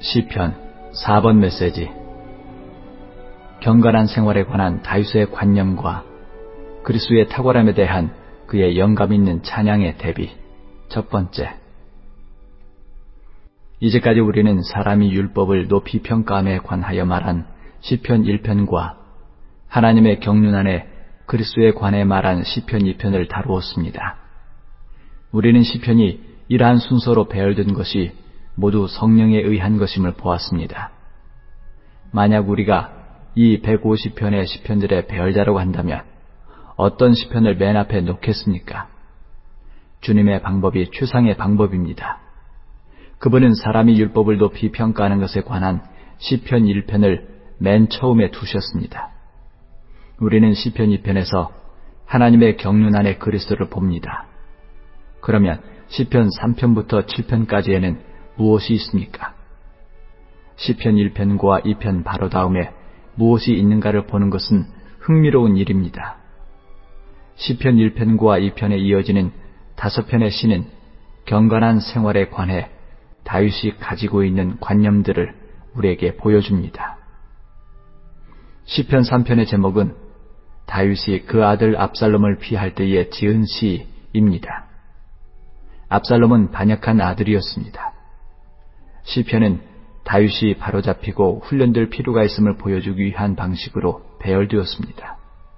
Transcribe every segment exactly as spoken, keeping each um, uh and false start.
시편 사 번 메시지. 경건한 생활에 관한 다윗의 관념과 그리스도의 탁월함에 대한 그의 영감 있는 찬양의 대비. 첫 번째. 이제까지 우리는 사람이 율법을 높이 평가함에 관하여 말한 시편 일 편과 하나님의 경륜 안에 그리스도에 관해 말한 시편 이 편을 다루었습니다. 우리는 시편이 이러한 순서로 배열된 것이 모두 성령에 의한 것임을 보았습니다. 만약 우리가 이 백오십 편의 시편들의 배열자라고 한다면 어떤 시편을 맨 앞에 놓겠습니까? 주님의 방법이 최상의 방법입니다. 그분은 사람이 율법을 높이 평가하는 것에 관한 시편 일 편을 맨 처음에 두셨습니다. 우리는 시편 이 편에서 하나님의 경륜 안에 그리스도를 봅니다. 그러면 시편 삼 편부터 칠 편까지에는 무엇이 있습니까? 시편 일 편과 이 편 바로 다음에 무엇이 있는가를 보는 것은 흥미로운 일입니다. 시편 일 편과 이 편에 이어지는 다섯 편의 시는 경건한 생활에 관해 다윗이 가지고 있는 관념들을 우리에게 보여줍니다. 시편 삼 편의 제목은 다윗이 그 아들 압살롬을 피할 때에 지은 시입니다. 압살롬은 반역한 아들이었습니다. 시편은 다윗이 바로잡히고 훈련될 필요가 있음을 보여주기 위한 방식으로 배열되었습니다.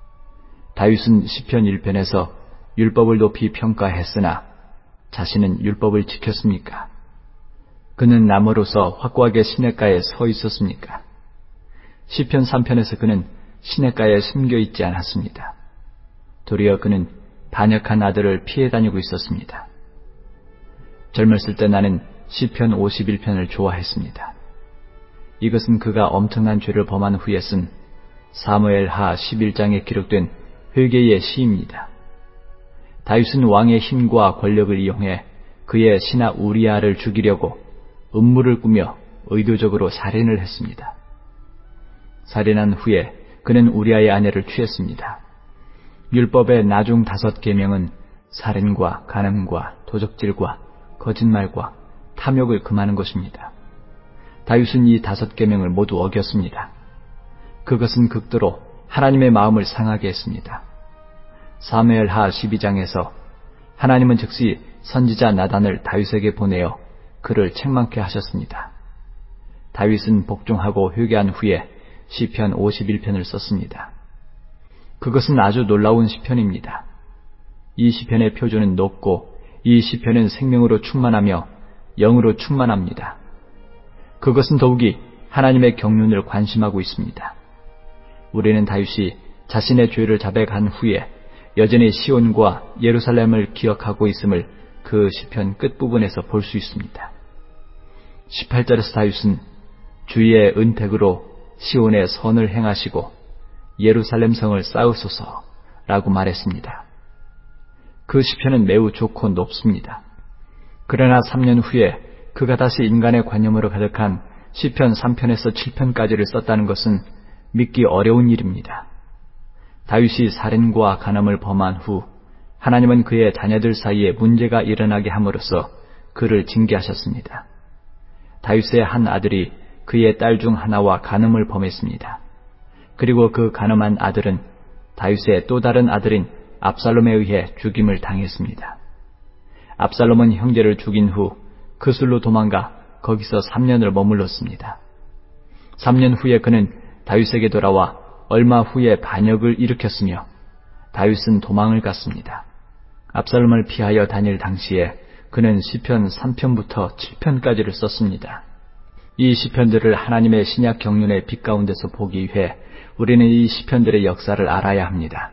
다윗은 시편 일 편에서 율법을 높이 평가했으나 자신은 율법을 지켰습니까? 그는 나무로서 확고하게 시냇가에 서 있었습니까? 시편 삼 편에서 그는 시냇가에 숨겨 있지 않았습니다. 도리어 그는 반역한 아들을 피해 다니고 있었습니다. 젊었을 때 나는 시편 오십일 편을 좋아했습니다. 이것은 그가 엄청난 죄를 범한 후에 쓴 사무엘하 십일 장에 기록된 회개의 시입니다. 다윗은 왕의 힘과 권력을 이용해 그의 신하 우리아를 죽이려고 음모를 꾸며 의도적으로 살인을 했습니다. 살인한 후에 그는 우리아의 아내를 취했습니다. 율법의 나중 다섯 계명은 살인과 간음과 도적질과 거짓말과 탐욕을 금하는 것입니다. 다윗은 이 다섯 계명을 모두 어겼습니다. 그것은 극도로 하나님의 마음을 상하게 했습니다. 사무엘하 십이 장에서 하나님은 즉시 선지자 나단을 다윗에게 보내어 그를 책망케 하셨습니다. 다윗은 복종하고 회개한 후에 시편 오십일 편을 썼습니다. 그것은 아주 놀라운 시편입니다. 이 시편의 표준은 높고 이 시편은 생명으로 충만하며 영으로 충만합니다. 그것은 더욱이 하나님의 경륜을 관심하고 있습니다. 우리는 다윗이 자신의 죄를 자백한 후에 여전히 시온과 예루살렘을 기억하고 있음을 그 시편 끝부분에서 볼 수 있습니다. 십팔 절에서 다윗은 주의 은택으로 시온에 선을 행하시고 예루살렘 성을 쌓으소서라고 말했습니다. 그 시편은 매우 좋고 높습니다. 그러나 삼 년 후에 그가 다시 인간의 관념으로 가득한 시편 삼 편에서 칠 편까지를 썼다는 것은 믿기 어려운 일입니다. 다윗이 살인과 간음을 범한 후 하나님은 그의 자녀들 사이에 문제가 일어나게 함으로써 그를 징계하셨습니다. 다윗의 한 아들이 그의 딸 중 하나와 간음을 범했습니다. 그리고 그 간음한 아들은 다윗의 또 다른 아들인 압살롬에 의해 죽임을 당했습니다. 압살롬은 형제를 죽인 후 그술로 도망가 거기서 삼 년을 머물렀습니다. 삼 년 후에 그는 다윗에게 돌아와 얼마 후에 반역을 일으켰으며 다윗은 도망을 갔습니다. 압살롬을 피하여 다닐 당시에 그는 시편 삼 편부터 칠 편까지를 썼습니다. 이 시편들을 하나님의 신약 경륜의 빛 가운데서 보기 위해 우리는 이 시편들의 역사를 알아야 합니다.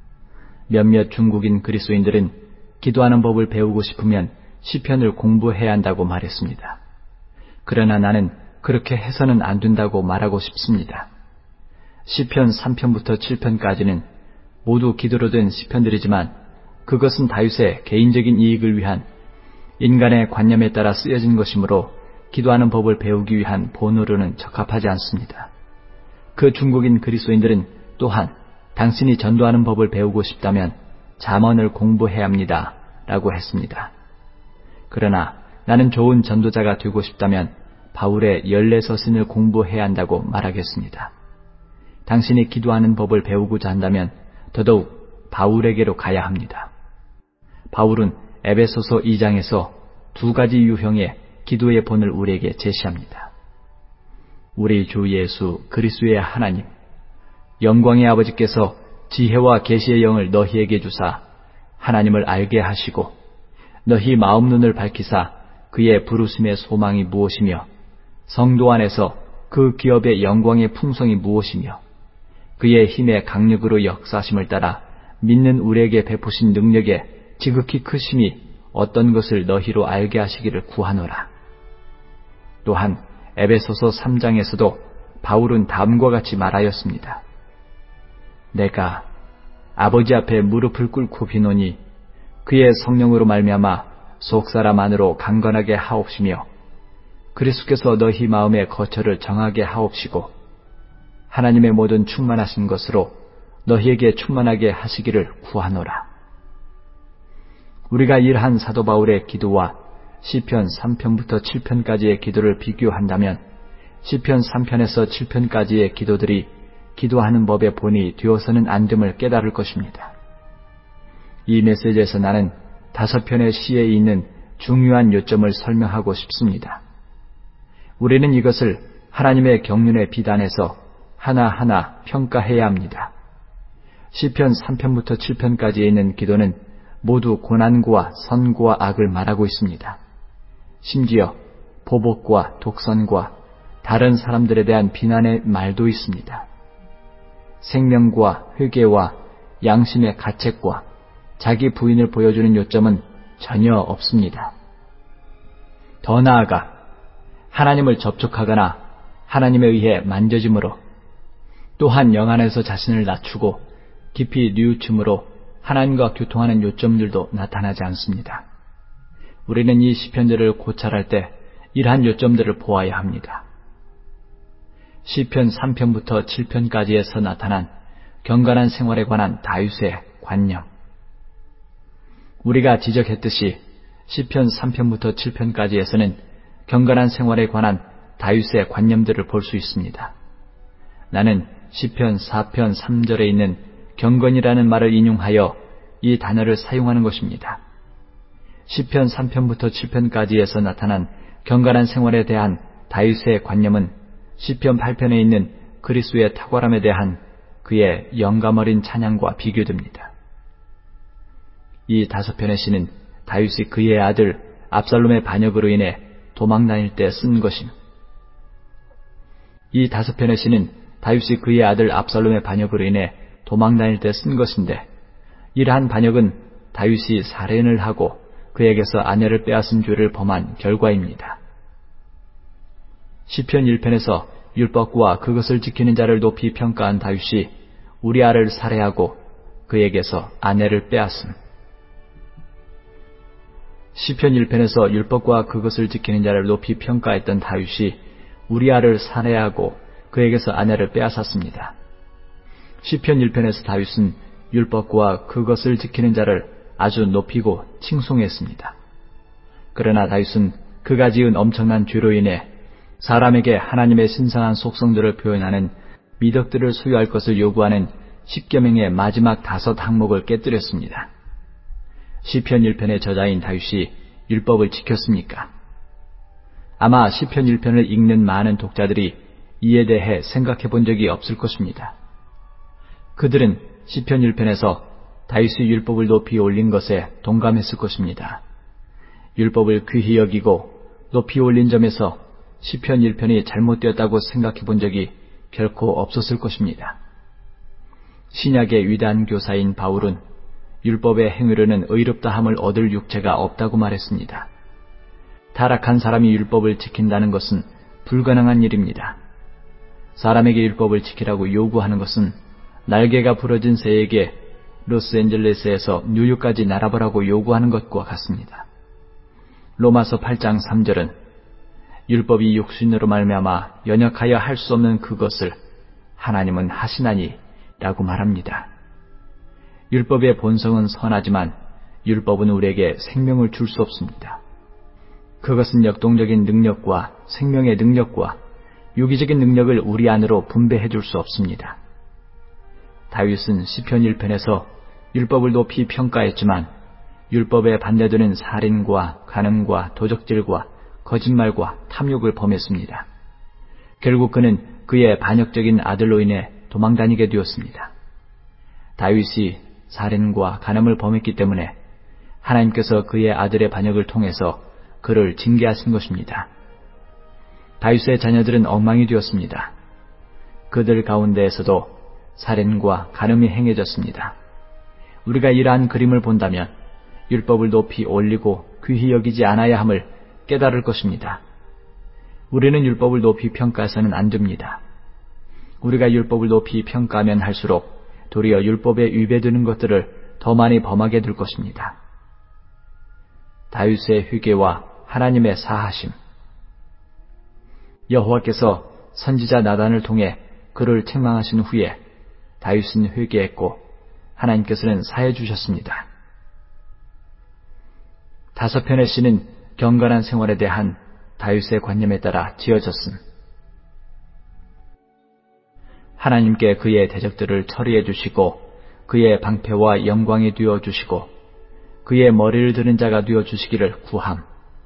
몇몇 중국인 그리스도인들은 기도하는 법을 배우고 싶으면 시편을 공부해야 한다고 말했습니다. 그러나 나는 그렇게 해서는 안 된다고 말하고 싶습니다. 시편 삼 편부터 칠 편까지는 모두 기도로 된 시편들이지만 그것은 다윗의 개인적인 이익을 위한 인간의 관념에 따라 쓰여진 것이므로 기도하는 법을 배우기 위한 본으로는 적합하지 않습니다. 그 중국인 그리스도인들은 또한 당신이 전도하는 법을 배우고 싶다면 잠언을 공부해야 합니다 라고 했습니다. 그러나 나는 좋은 전도자가 되고 싶다면 바울의 열네 서신을 공부해야 한다고 말하겠습니다. 당신이 기도하는 법을 배우고자 한다면 더더욱 바울에게로 가야 합니다. 바울은 에베소서 이 장에서 두 가지 유형의 기도의 본을 우리에게 제시합니다. 우리 주 예수 그리스도의 하나님, 영광의 아버지께서 지혜와 계시의 영을 너희에게 주사 하나님을 알게 하시고 너희 마음 눈을 밝히사 그의 부르심의 소망이 무엇이며 성도 안에서 그 기업의 영광의 풍성이 무엇이며 그의 힘의 강력으로 역사심을 따라 믿는 우리에게 베푸신 능력의 지극히 크심이 어떤 것을 너희로 알게 하시기를 구하노라. 또한 에베소서 삼 장에서도 바울은 다음과 같이 말하였습니다. 내가 아버지 앞에 무릎을 꿇고 비노니 그의 성령으로 말미암아 속사람 안으로 강건하게 하옵시며 그리스도께서 너희 마음의 거처를 정하게 하옵시고 하나님의 모든 충만하신 것으로 너희에게 충만하게 하시기를 구하노라. 우리가 일한 사도 바울의 기도와 시편 삼 편부터 칠 편까지의 기도를 비교한다면 시편 삼 편에서 칠 편까지의 기도들이 기도하는 법의 본이 되어서는 안 됨을 깨달을 것입니다. 이 메시지에서 나는 다섯 편의 시에 있는 중요한 요점을 설명하고 싶습니다. 우리는 이것을 하나님의 경륜의 비단에서 하나하나 평가해야 합니다. 시편 삼 편부터 칠 편까지에 있는 기도는 모두 고난과 선과 악을 말하고 있습니다. 심지어 보복과 독선과 다른 사람들에 대한 비난의 말도 있습니다. 생명과 회개와 양심의 가책과 자기 부인을 보여주는 요점은 전혀 없습니다. 더 나아가 하나님을 접촉하거나 하나님에 의해 만져짐으로 또한 영 안에서 자신을 낮추고 깊이 뉘우침으로 하나님과 교통하는 요점들도 나타나지 않습니다. 우리는 이 시편들을 고찰할 때 이러한 요점들을 보아야 합니다. 시편 삼 편부터 칠 편까지에서 나타난 경건한 생활에 관한 다윗의 관념. 우리가 지적했듯이 시편 삼 편부터 칠 편까지에서는 경건한 생활에 관한 다윗의 관념들을 볼 수 있습니다. 나는 시편 사 편 삼 절에 있는 경건이라는 말을 인용하여 이 단어를 사용하는 것입니다. 시편 삼 편부터 칠 편까지에서 나타난 경건한 생활에 대한 다윗의 관념은 시편 팔 편에 있는 그리스도의 탁월함에 대한 그의 영감 어린 찬양과 비교됩니다. 이 다섯 편의 시는 다윗이 그의 아들 압살롬의 반역으로 인해 도망 다닐 때 쓴 것임. 이 다섯 편의 시는 다윗이 그의 아들 압살롬의 반역으로 인해 도망 다닐 때 쓴 것인데 이러한 반역은 다윗이 살인을 하고 그에게서 아내를 빼앗은 죄를 범한 결과입니다. 시편 일 편에서 율법과 그것을 지키는 자를 높이 평가한 다윗이 우리아를 살해하고 그에게서 아내를 빼앗음. 시편 일 편에서 율법과 그것을 지키는 자를 높이 평가했던 다윗이 우리아를 살해하고 그에게서 아내를 빼앗았습니다. 시편 일 편에서 다윗은 율법과 그것을 지키는 자를 아주 높이고 칭송했습니다. 그러나 다윗은 그가 지은 엄청난 죄로 인해 사람에게 하나님의 신성한 속성들을 표현하는 미덕들을 소유할 것을 요구하는 십계명의 마지막 다섯 항목을 깨뜨렸습니다. 시편 일 편의 저자인 다윗이 율법을 지켰습니까? 아마 시편 일 편을 읽는 많은 독자들이 이에 대해 생각해 본 적이 없을 것입니다. 그들은 시편 일 편에서 다윗이 율법을 높이 올린 것에 동감했을 것입니다. 율법을 귀히 여기고 높이 올린 점에서 시편 일 편이 잘못되었다고 생각해 본 적이 결코 없었을 것입니다. 신약의 위대한 교사인 바울은 율법의 행위로는 의롭다함을 얻을 육체가 없다고 말했습니다. 타락한 사람이 율법을 지킨다는 것은 불가능한 일입니다. 사람에게 율법을 지키라고 요구하는 것은 날개가 부러진 새에게 로스앤젤레스에서 뉴욕까지 날아보라고 요구하는 것과 같습니다. 로마서 팔 장 삼 절은 율법이 육신으로 말미암아 연약하여 할 수 없는 그것을 하나님은 하시나니 라고 말합니다. 율법의 본성은 선하지만 율법은 우리에게 생명을 줄 수 없습니다. 그것은 역동적인 능력과 생명의 능력과 유기적인 능력을 우리 안으로 분배해 줄 수 없습니다. 다윗은 시편 일 편에서 율법을 높이 평가했지만 율법에 반대되는 살인과 간음과 도적질과 거짓말과 탐욕을 범했습니다. 결국 그는 그의 반역적인 아들로 인해 도망다니게 되었습니다. 다윗이 살인과 간음을 범했기 때문에 하나님께서 그의 아들의 반역을 통해서 그를 징계하신 것입니다. 다윗의 자녀들은 엉망이 되었습니다. 그들 가운데에서도 살인과 간음이 행해졌습니다. 우리가 이러한 그림을 본다면 율법을 높이 올리고 귀히 여기지 않아야 함을 깨달을 것입니다. 우리는 율법을 높이 평가해서는 안 됩니다. 우리가 율법을 높이 평가하면 할수록 도리어 율법에 위배되는 것들을 더 많이 범하게 될 것입니다. 다윗의 회개와 하나님의 사하심. 여호와께서 선지자 나단을 통해 그를 책망하신 후에 다윗은 회개했고 하나님께서는 사해 주셨습니다. 다섯 편의 시는 경건한 생활에 대한 다윗의 관념에 따라 지어졌음. 하나님께 그의 대적들을 처리해 주시고 그의 방패와 영광이 되어 주시고 그의 머리를 드는 자가 되어 주시기를 구함.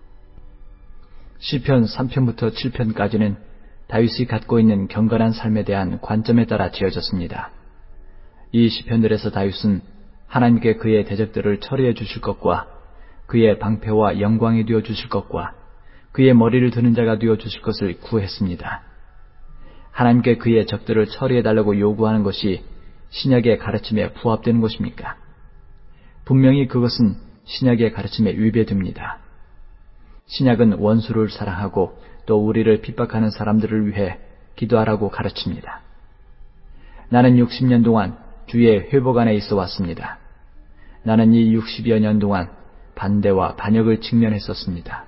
시편 삼 편부터 칠 편까지는 다윗이 갖고 있는 경건한 삶에 대한 관점에 따라 지어졌습니다. 이 시편들에서 다윗은 하나님께 그의 대적들을 처리해 주실 것과 그의 방패와 영광이 되어 주실 것과 그의 머리를 드는 자가 되어 주실 것을 구했습니다. 하나님께 그의 적들을 처리해달라고 요구하는 것이 신약의 가르침에 부합되는 것입니까? 분명히 그것은 신약의 가르침에 위배됩니다. 신약은 원수를 사랑하고 또 우리를 핍박하는 사람들을 위해 기도하라고 가르칩니다. 나는 육십 년 동안 주의 회복 안에 있어 왔습니다. 나는 이 육십여 년 동안 반대와 반역을 직면했었습니다.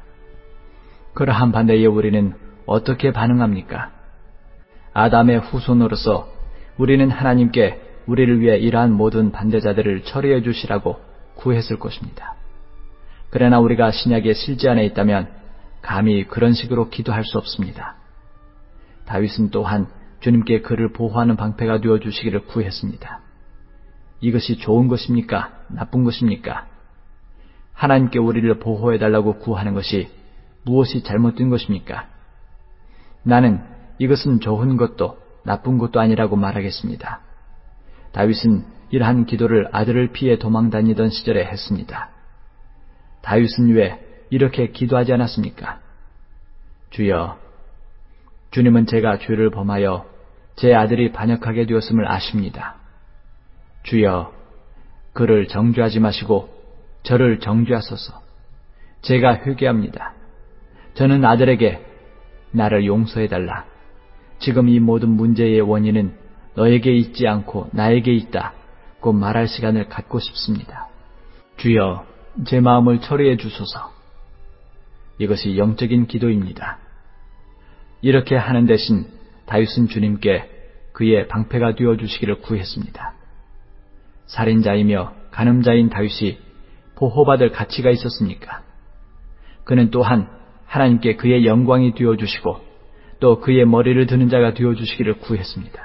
그러한 반대에 우리는 어떻게 반응합니까? 아담의 후손으로서 우리는 하나님께 우리를 위해 이러한 모든 반대자들을 처리해 주시라고 구했을 것입니다. 그러나 우리가 신약의 실제 안에 있다면 감히 그런 식으로 기도할 수 없습니다. 다윗은 또한 주님께 그를 보호하는 방패가 되어 주시기를 구했습니다. 이것이 좋은 것입니까? 나쁜 것입니까? 하나님께 우리를 보호해달라고 구하는 것이 무엇이 잘못된 것입니까? 나는 이것은 좋은 것도 나쁜 것도 아니라고 말하겠습니다. 다윗은 이러한 기도를 아들을 피해 도망다니던 시절에 했습니다. 다윗은 왜 이렇게 기도하지 않았습니까? 주여, 주님은 제가 죄를 범하여 제 아들이 반역하게 되었음을 아십니다. 주여, 그를 정죄하지 마시고 저를 정죄하소서. 제가 회개합니다. 저는 아들에게 나를 용서해달라. 지금 이 모든 문제의 원인은 너에게 있지 않고 나에게 있다고 말할 시간을 갖고 싶습니다. 주여, 제 마음을 처리해 주소서. 이것이 영적인 기도입니다. 이렇게 하는 대신 다윗은 주님께 그의 방패가 되어 주시기를 구했습니다. 살인자이며 간음자인 다윗이 보호받을 가치가 있었습니까? 그는 또한 하나님께 그의 영광이 되어 주시고 또 그의 머리를 드는 자가 되어 주시기를 구했습니다.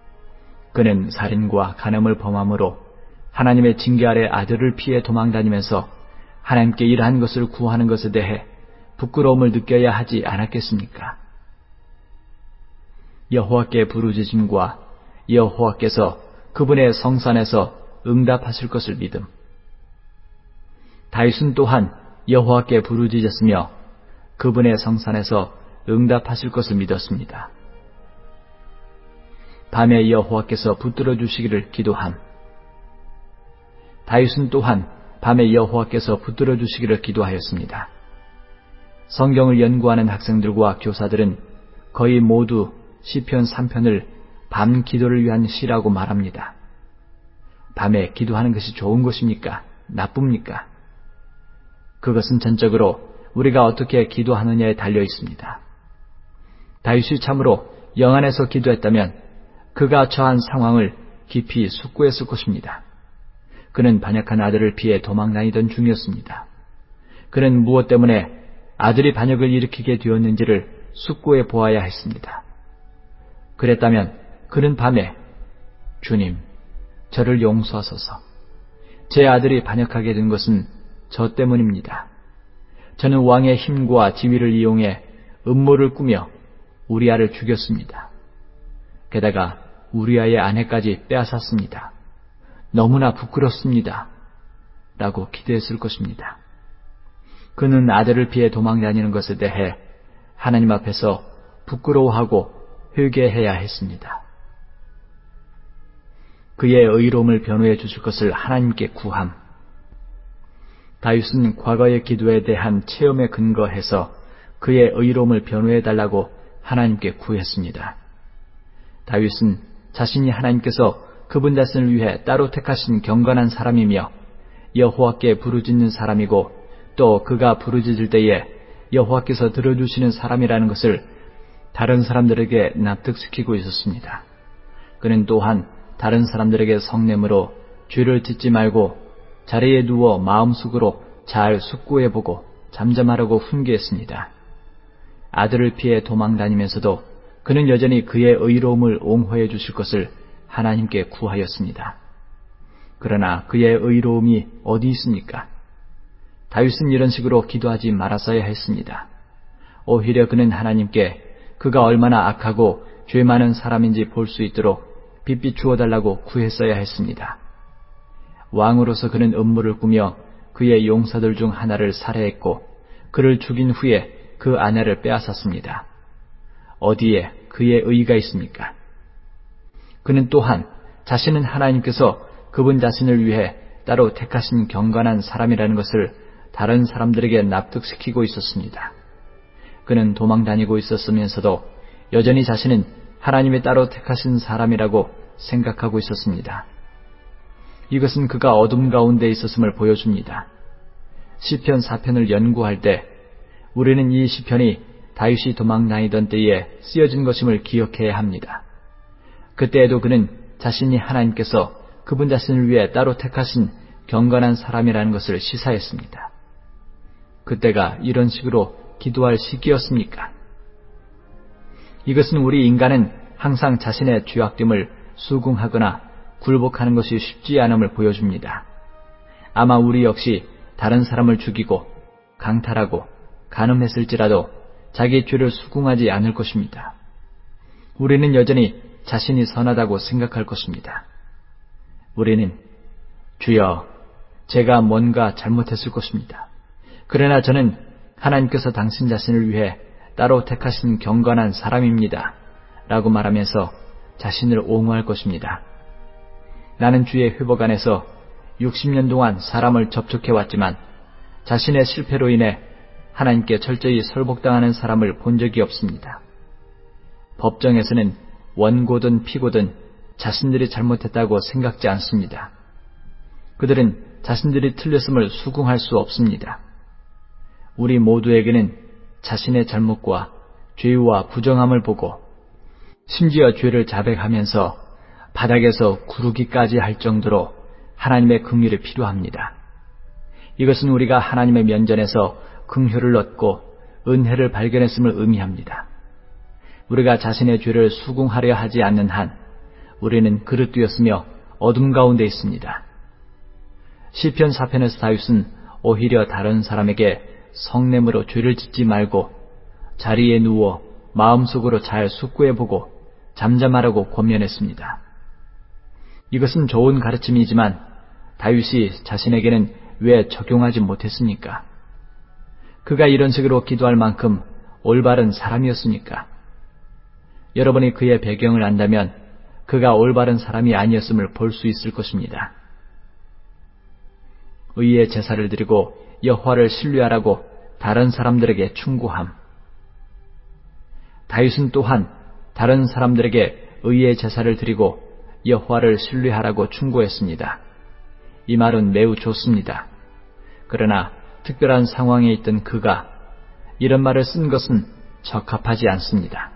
그는 살인과 간음을 범함으로 하나님의 징계 아래 아들을 피해 도망다니면서 하나님께 이러한 것을 구하는 것에 대해 부끄러움을 느껴야 하지 않았겠습니까? 여호와께 부르짖음과 여호와께서 그분의 성산에서 응답하실 것을 믿음. 다윗은 또한 여호와께 부르짖었으며 그분의 성산에서 응답하실 것을 믿었습니다. 밤에 여호와께서 붙들어 주시기를 기도함. 다윗은 또한 밤에 여호와께서 붙들어 주시기를 기도하였습니다. 성경을 연구하는 학생들과 교사들은 거의 모두 시편 삼 편을 밤 기도를 위한 시라고 말합니다. 밤에 기도하는 것이 좋은 것입니까? 나쁩니까? 그것은 전적으로 우리가 어떻게 기도하느냐에 달려 있습니다. 다윗이 참으로 영안에서 기도했다면 그가 처한 상황을 깊이 숙고했을 것입니다. 그는 반역한 아들을 피해 도망다니던 중이었습니다. 그는 무엇 때문에 아들이 반역을 일으키게 되었는지를 숙고해 보아야 했습니다. 그랬다면 그는 밤에 주님, 저를 용서하소서. 제 아들이 반역하게 된 것은 저 때문입니다. 저는 왕의 힘과 지위를 이용해 음모를 꾸며 우리아를 죽였습니다. 게다가 우리아의 아내까지 빼앗았습니다. 너무나 부끄럽습니다. 라고 기도했을 것입니다. 그는 아들을 피해 도망다니는 것에 대해 하나님 앞에서 부끄러워하고 회개해야 했습니다. 그의 의로움을 변호해 주실 것을 하나님께 구함. 다윗은 과거의 기도에 대한 체험에 근거해서 그의 의로움을 변호해 달라고 하나님께 구했습니다. 다윗은 자신이 하나님께서 그분 자신을 위해 따로 택하신 경건한 사람이며 여호와께 부르짖는 사람이고 또 그가 부르짖을 때에 여호와께서 들어주시는 사람이라는 것을 다른 사람들에게 납득시키고 있었습니다. 그는 또한 다른 사람들에게 성냄으로 죄를 짓지 말고 자리에 누워 마음속으로 잘 숙고해보고 잠잠하라고 훈계했습니다. 아들을 피해 도망다니면서도 그는 여전히 그의 의로움을 옹호해 주실 것을 하나님께 구하였습니다. 그러나 그의 의로움이 어디 있습니까? 다윗은 이런 식으로 기도하지 말았어야 했습니다. 오히려 그는 하나님께 그가 얼마나 악하고 죄 많은 사람인지 볼 수 있도록 빛비 주어달라고 구했어야 했습니다. 왕으로서 그는 음모를 꾸며 그의 용사들 중 하나를 살해했고 그를 죽인 후에 그 아내를 빼앗았습니다. 어디에 그의 의의가 있습니까? 그는 또한 자신은 하나님께서 그분 자신을 위해 따로 택하신 경건한 사람이라는 것을 다른 사람들에게 납득시키고 있었습니다. 그는 도망다니고 있었으면서도 여전히 자신은 하나님의 따로 택하신 사람이라고 생각하고 있었습니다. 이것은 그가 어둠 가운데 있었음을 보여줍니다. 시편 사 편을 연구할 때 우리는 이 시편이 다윗이 도망다니던 때에 쓰여진 것임을 기억해야 합니다. 그때에도 그는 자신이 하나님께서 그분 자신을 위해 따로 택하신 경건한 사람이라는 것을 시사했습니다. 그때가 이런 식으로 기도할 시기였습니까? 이것은 우리 인간은 항상 자신의 죄악됨을 수긍하거나 굴복하는 것이 쉽지 않음을 보여줍니다. 아마 우리 역시 다른 사람을 죽이고 강탈하고 간음했을지라도 자기의 죄를 수긍하지 않을 것입니다. 우리는 여전히 자신이 선하다고 생각할 것입니다. 우리는 주여, 제가 뭔가 잘못했을 것입니다. 그러나 저는 하나님께서 당신 자신을 위해 따로 택하신 경건한 사람입니다. 라고 말하면서 자신을 옹호할 것입니다. 나는 주의 회복 안에서 육십 년 동안 사람을 접촉해왔지만 자신의 실패로 인해 하나님께 철저히 설복당하는 사람을 본 적이 없습니다. 법정에서는 원고든 피고든 자신들이 잘못했다고 생각지 않습니다. 그들은 자신들이 틀렸음을 수긍할 수 없습니다. 우리 모두에게는 자신의 잘못과 죄와 부정함을 보고 심지어 죄를 자백하면서 바닥에서 구르기까지 할 정도로 하나님의 긍휼이 필요합니다. 이것은 우리가 하나님의 면전에서 긍휼을 얻고 은혜를 발견했음을 의미합니다. 우리가 자신의 죄를 수긍하려 하지 않는 한 우리는 그릇되었으며 어둠 가운데 있습니다. 시편 사 편에서 다윗은 오히려 다른 사람에게 성냄으로 죄를 짓지 말고 자리에 누워 마음속으로 잘 숙고해보고 잠잠하라고 권면했습니다. 이것은 좋은 가르침이지만 다윗이 자신에게는 왜 적용하지 못했습니까? 그가 이런 식으로 기도할 만큼 올바른 사람이었습니까? 여러분이 그의 배경을 안다면 그가 올바른 사람이 아니었음을 볼 수 있을 것입니다. 의의 제사를 드리고 여호와를 신뢰하라고 다른 사람들에게 충고함. 다윗은 또한 다른 사람들에게 의의 제사를 드리고 여호와를 신뢰하라고 충고했습니다. 이 말은 매우 좋습니다. 그러나 특별한 상황에 있던 그가 이런 말을 쓴 것은 적합하지 않습니다.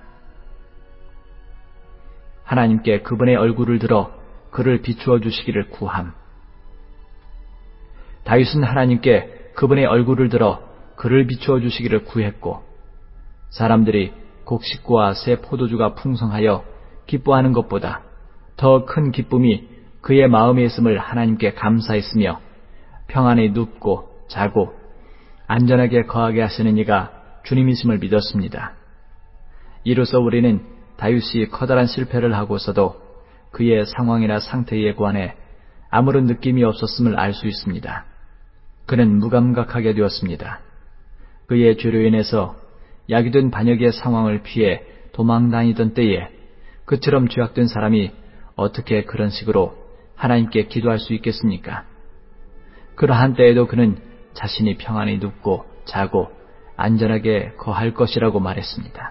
하나님께 그분의 얼굴을 들어 그를 비추어 주시기를 구함. 다윗은 하나님께 그분의 얼굴을 들어 그를 비추어 주시기를 구했고 사람들이 곡식과 새 포도주가 풍성하여 기뻐하는 것보다 더 큰 기쁨이 그의 마음에 있음을 하나님께 감사했으며 평안히 눕고 자고 안전하게 거하게 하시는 이가 주님이심을 믿었습니다. 이로써 우리는 다윗이 커다란 실패를 하고서도 그의 상황이나 상태에 관해 아무런 느낌이 없었음을 알 수 있습니다. 그는 무감각하게 되었습니다. 그의 죄로 인해서 야기된 반역의 상황을 피해 도망다니던 때에 그처럼 죄악된 사람이 어떻게 그런 식으로 하나님께 기도할 수 있겠습니까? 그러한 때에도 그는 자신이 평안히 눕고 자고 안전하게 거할 것이라고 말했습니다.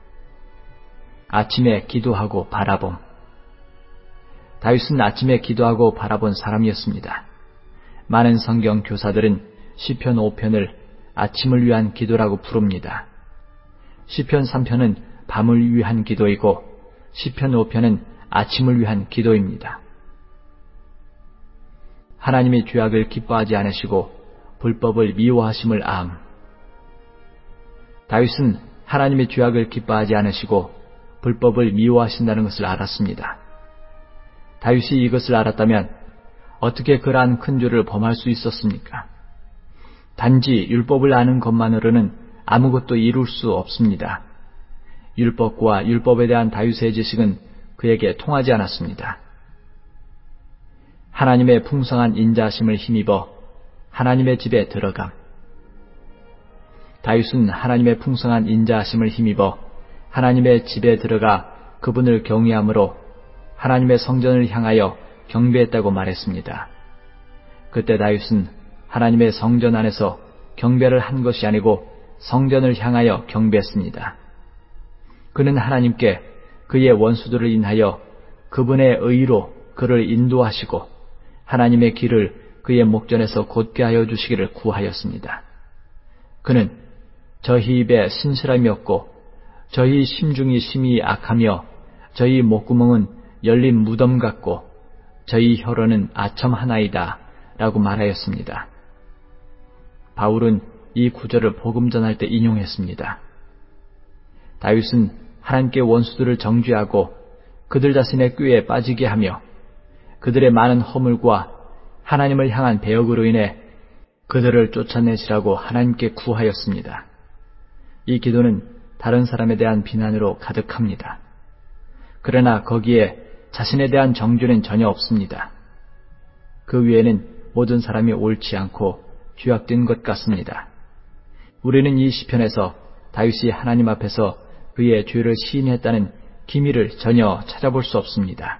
아침에 기도하고 바라봄. 다윗은 아침에 기도하고 바라본 사람이었습니다. 많은 성경 교사들은 시편 오 편을 아침을 위한 기도라고 부릅니다. 시편 삼 편은 밤을 위한 기도이고 시편 오 편은 아침을 위한 기도입니다. 하나님이 죄악을 기뻐하지 않으시고 불법을 미워하심을 암. 다윗은 하나님의 죄악을 기뻐하지 않으시고 불법을 미워하신다는 것을 알았습니다. 다윗이 이것을 알았다면 어떻게 그러한 큰 죄를 범할 수 있었습니까? 단지 율법을 아는 것만으로는 아무것도 이룰 수 없습니다. 율법과 율법에 대한 다윗의 지식은 그에게 통하지 않았습니다. 하나님의 풍성한 인자하심을 힘입어 하나님의 집에 들어감. 다윗은 하나님의 풍성한 인자하심을 힘입어 하나님의 집에 들어가 그분을 경외함으로 하나님의 성전을 향하여 경배했다고 말했습니다. 그때 다윗은 하나님의 성전 안에서 경배를 한 것이 아니고 성전을 향하여 경배했습니다. 그는 하나님께 그의 원수들을 인하여 그분의 의로 그를 인도하시고 하나님의 길을 그의 목전에서 곧게 하여 주시기를 구하였습니다. 그는 저희 입에 신실함이 없고 저희 심중이 심히 악하며 저희 목구멍은 열린 무덤 같고 저희 혀로는 아첨 하나이다 라고 말하였습니다. 바울은 이 구절을 복음 전할 때 인용했습니다. 다윗은 하나님께 원수들을 정죄하고 그들 자신의 꾀에 빠지게 하며 그들의 많은 허물과 하나님을 향한 배역으로 인해 그들을 쫓아내시라고 하나님께 구하였습니다. 이 기도는 다른 사람에 대한 비난으로 가득합니다. 그러나 거기에 자신에 대한 정죄는 전혀 없습니다. 그 위에는 모든 사람이 옳지 않고 죄악된 것 같습니다. 우리는 이 시편에서 다윗이 하나님 앞에서 그의 죄를 시인했다는 기미를 전혀 찾아볼 수 없습니다.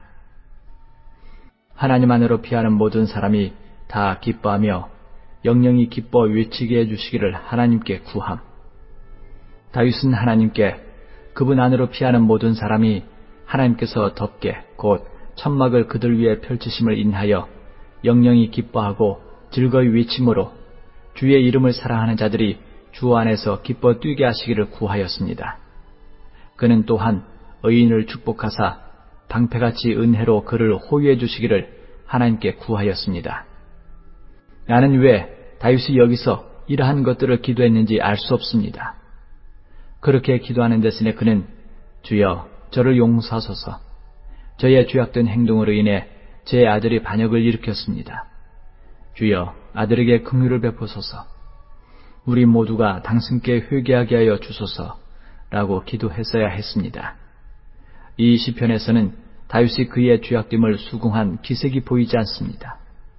하나님 안으로 피하는 모든 사람이 다 기뻐하며 영영이 기뻐 외치게 해주시기를 하나님께 구함. 다윗은 하나님께 그분 안으로 피하는 모든 사람이 하나님께서 덮게 곧 천막을 그들 위에 펼치심을 인하여 영영이 기뻐하고 즐거이 외침으로 주의 이름을 사랑하는 자들이 주 안에서 기뻐 뛰게 하시기를 구하였습니다. 그는 또한 의인을 축복하사 방패같이 은혜로 그를 호위해 주시기를 하나님께 구하였습니다. 나는 왜 다윗이 여기서 이러한 것들을 기도했는지 알 수 없습니다. 그렇게 기도하는 대신에 그는 주여 저를 용서하소서, 저의 죄악된 행동으로 인해 제 아들이 반역을 일으켰습니다. 주여 아들에게 긍휼을 베푸소서, 우리 모두가 당신께 회개하게 하여 주소서 라고 기도했어야 했습니다. 이 시편에서는 다윗이 그의 죄악됨을 수긍한 기색이 보이지 않습니다.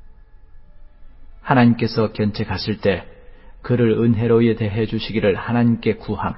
하나님께서 견책하실 때 그를 은혜로이 대해 주시기를 하나님께 구함.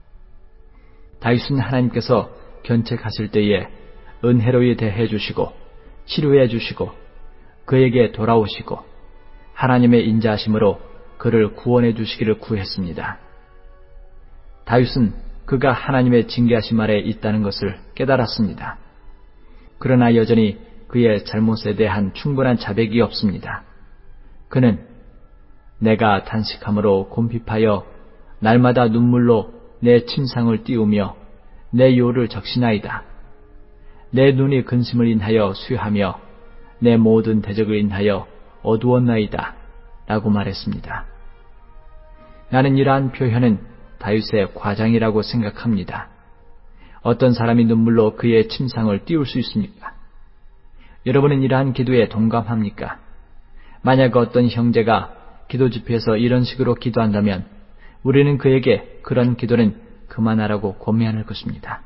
다윗은 하나님께서 견책하실 때에 은혜로이 대해 주시고 치료해 주시고 그에게 돌아오시고 하나님의 인자하심으로 그를 구원해 주시기를 구했습니다. 다윗은 그가 하나님의 징계하심 아래 있다는 것을 깨달았습니다. 그러나 여전히 그의 잘못에 대한 충분한 자백이 없습니다. 그는 내가 단식함으로 곰핍하여 날마다 눈물로 내 침상을 띄우며 내 요를 적시나이다. 내 눈이 근심을 인하여 쇠하며 내 모든 대적을 인하여 어두웠나이다 라고 말했습니다. 나는 이러한 표현은 다윗의 과장이라고 생각합니다. 어떤 사람이 눈물로 그의 침상을 띄울 수 있습니까? 여러분은 이러한 기도에 동감합니까? 만약 어떤 형제가 기도 집회에서 이런 식으로 기도한다면 우리는 그에게 그런 기도는 그만하라고 권면할 것입니다.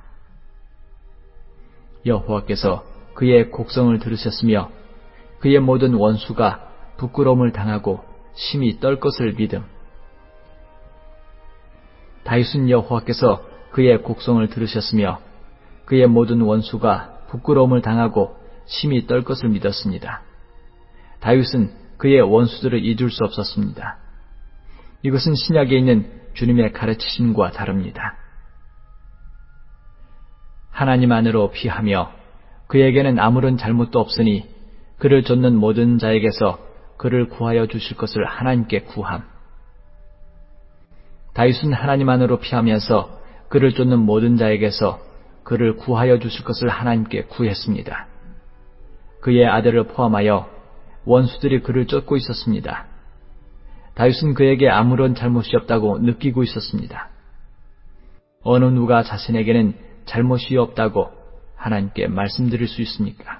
여호와께서 그의 곡성을 들으셨으며 그의 모든 원수가 부끄러움을 당하고 심히 떨 것을 믿음. 다윗은 여호와께서 그의 곡성을 들으셨으며 그의 모든 원수가 부끄러움을 당하고 심히 떨 것을 믿었습니다. 다윗은 그의 원수들을 잊을 수 없었습니다. 이것은 신약에 있는 주님의 가르치심과 다릅니다. 하나님 안으로 피하며 그에게는 아무런 잘못도 없으니 그를 쫓는 모든 자에게서 그를 구하여 주실 것을 하나님께 구함. 다윗은 하나님 안으로 피하면서 그를 쫓는 모든 자에게서 그를 구하여 주실 것을 하나님께 구했습니다. 그의 아들을 포함하여 원수들이 그를 쫓고 있었습니다. 다윗은 그에게 아무런 잘못이 없다고 느끼고 있었습니다. 어느 누가 자신에게는 잘못이 없다고 하나님께 말씀드릴 수 있습니까?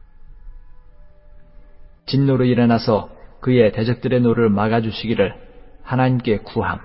진노로 일어나서 그의 대적들의 노를 막아주시기를 하나님께 구함.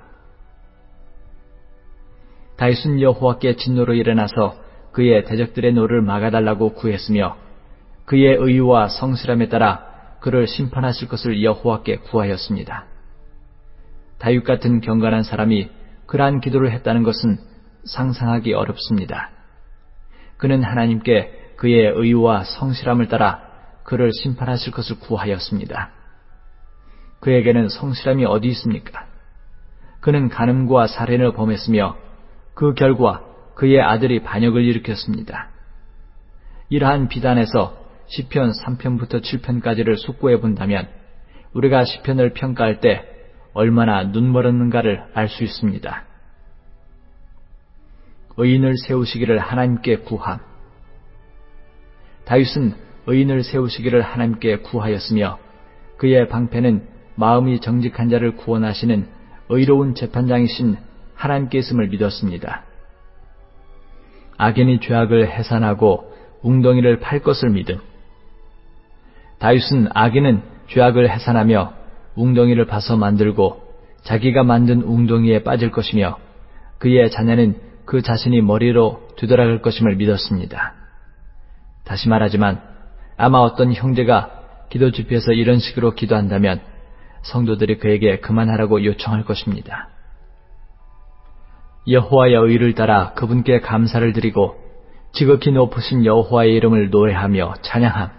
다윗은 여호와께 진노로 일어나서 그의 대적들의 노를 막아달라고 구했으며 그의 의와 성실함에 따라 그를 심판하실 것을 여호와께 구하였습니다. 다윗 같은 경건한 사람이 그러한 기도를 했다는 것은 상상하기 어렵습니다. 그는 하나님께 그의 의와 성실함을 따라 그를 심판하실 것을 구하였습니다. 그에게는 성실함이 어디 있습니까? 그는 간음과 살인을 범했으며 그 결과 그의 아들이 반역을 일으켰습니다. 이러한 비단에서 시편 삼 편부터 칠 편까지를 숙고해 본다면 우리가 시편을 평가할 때 얼마나 눈멀었는가를 알 수 있습니다. 의인을 세우시기를 하나님께 구함. 다윗은 의인을 세우시기를 하나님께 구하였으며 그의 방패는 마음이 정직한 자를 구원하시는 의로운 재판장이신 하나님께 있음을 믿었습니다. 악인이 죄악을 해산하고 웅덩이를 팔 것을 믿음. 다윗은 악인은 죄악을 해산하며 웅덩이를 파서 만들고 자기가 만든 웅덩이에 빠질 것이며 그의 자녀는 그 자신이 머리로 되돌아갈 것임을 믿었습니다. 다시 말하지만 아마 어떤 형제가 기도 집회에서 이런 식으로 기도한다면 성도들이 그에게 그만하라고 요청할 것입니다. 여호와의 의를 따라 그분께 감사를 드리고 지극히 높으신 여호와의 이름을 노래하며 찬양함.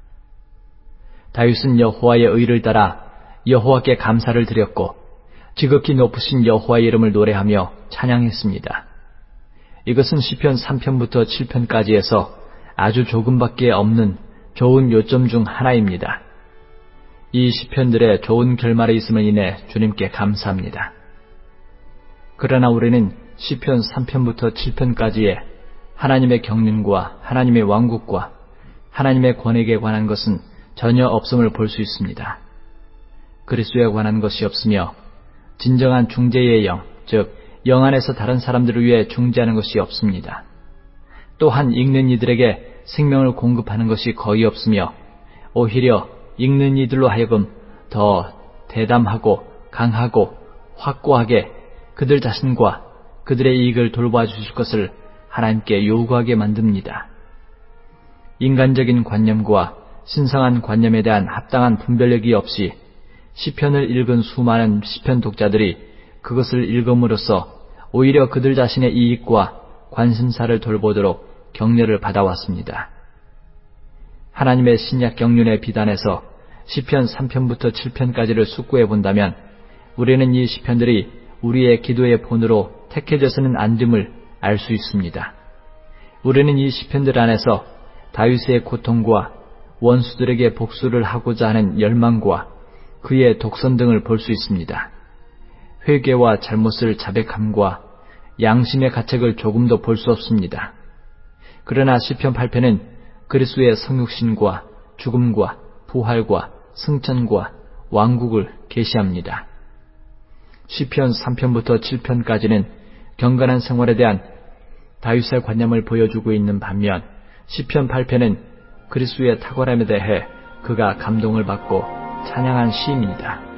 다윗은 여호와의 의를 따라 여호와께 감사를 드렸고 지극히 높으신 여호와의 이름을 노래하며 찬양했습니다. 이것은 시편 삼 편부터 칠 편까지에서 아주 조금밖에 없는 좋은 요점 중 하나입니다. 이 시편들의 좋은 결말에 있음을 인해 주님께 감사합니다. 그러나 우리는 시편 삼 편부터 칠 편까지의 하나님의 경륜과 하나님의 왕국과 하나님의 권액에 관한 것은 전혀 없음을 볼 수 있습니다. 그리스도에 관한 것이 없으며 진정한 중재의 영, 즉 영 안에서 다른 사람들을 위해 중재하는 것이 없습니다. 또한 읽는 이들에게 생명을 공급하는 것이 거의 없으며 오히려 읽는 이들로 하여금 더 대담하고 강하고 확고하게 그들 자신과 그들의 이익을 돌봐 주실 것을 하나님께 요구하게 만듭니다. 인간적인 관념과 신성한 관념에 대한 합당한 분별력이 없이 시편을 읽은 수많은 시편 독자들이 그것을 읽음으로써 오히려 그들 자신의 이익과 관심사를 돌보도록 격려를 받아왔습니다. 하나님의 신약 경륜의 비단에서 시편 삼 편부터 칠 편까지를 숙고해 본다면 우리는 이 시편들이 우리의 기도의 본으로 택해져서는 안 됨을 알 수 있습니다. 우리는 이 시편들 안에서 다윗의 고통과 원수들에게 복수를 하고자 하는 열망과 그의 독선 등을 볼 수 있습니다. 회개와 잘못을 자백함과 양심의 가책을 조금도 볼 수 없습니다. 그러나 시편 팔 편은 그리스도의 성육신과 죽음과 부활과 승천과 왕국을 계시합니다. 시편 삼 편부터 칠 편까지는 경건한 생활에 대한 다윗의 관념을 보여주고 있는 반면 시편 팔 편은 그리스도의 탁월함에 대해 그가 감동을 받고 찬양한 시입니다.